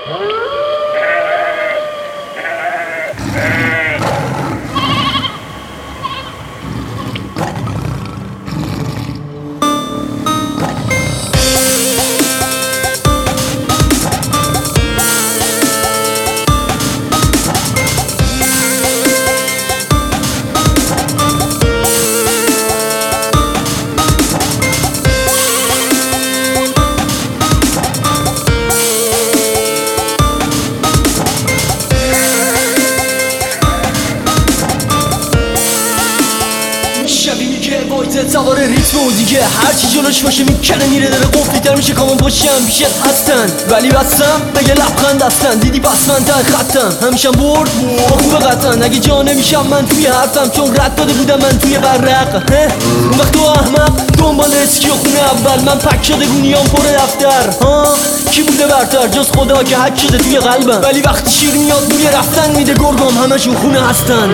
سوار ریتم و دیگه هرچی جلوش باشه میکنه میره داره قفلیتر میشه کامون پاشم پیشت هستن ولی بستم بگه لبخند هستن دیدی بس من تن خطم همیشم برد با خوبه قطعا اگه جا نمیشم من توی حرفم چون رد داده بودم من توی برق اون وقت تو احمق دنبال اسکی و خونه اول من پک شده گونیام پر دفتر ها کی بوده برتر جز خدا که حک شده توی قلبم ولی وقتی شیر میاد بوی رفتن میده گرگام همشون خونه هستن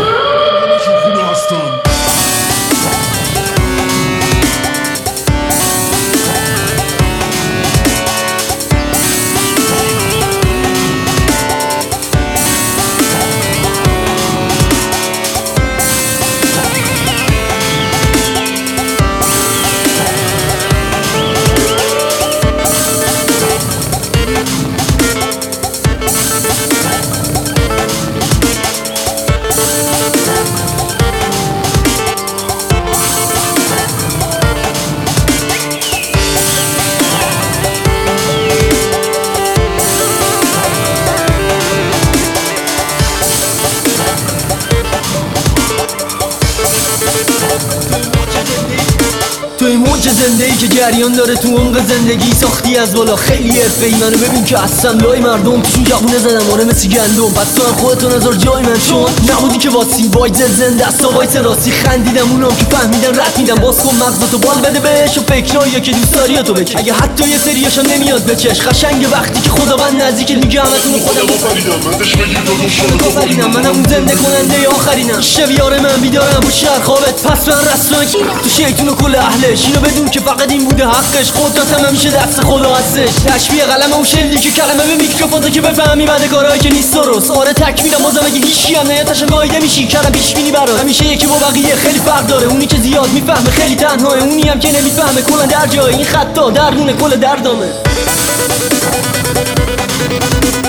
توی موج زندگی که جریان داره تو عمق زندگی ساختی از بالا خیلی حرفه‌ای منو ببین که هستم لای مردم توشون جوونه زدم آره مثل گندم پس تو هم خودتو نذار جای من چون نبودی که واسی وایز زنده است وایس راستی خندیدم اونم که فهمیدن رد میدم باز کن مغزتو بال بده بهش و فکرایی که دوست داری تو بکش اگه حتی یه سریاشم نمیاد بچش قشنگ وقتی که خداوند نزدیکت میگه همتون خودم آفرینم منم اون زنده کننده آخرینم شب یار من بیدارم با شهر خوابت پس من رسما تو شیطون و کل اهلش اینو بدون که فقط این بوده حقش قدرت هم همیشه دست خدا هستش تشبیه قلم و شلیک که کلمه به میکروفون تا که بفهمی بعد کارهایی که نیست درست آره تک میرم بازم اگه هیچکی هم نیاتشم گایده میشی کردم پیش بینی برات همیشه یکی با بقیه خیلی فرق داره اونی که زیاد میفهمه خیلی تنهاه اونی هم که نمیفهمه کلا در جای این خطا دردونه کل دردامه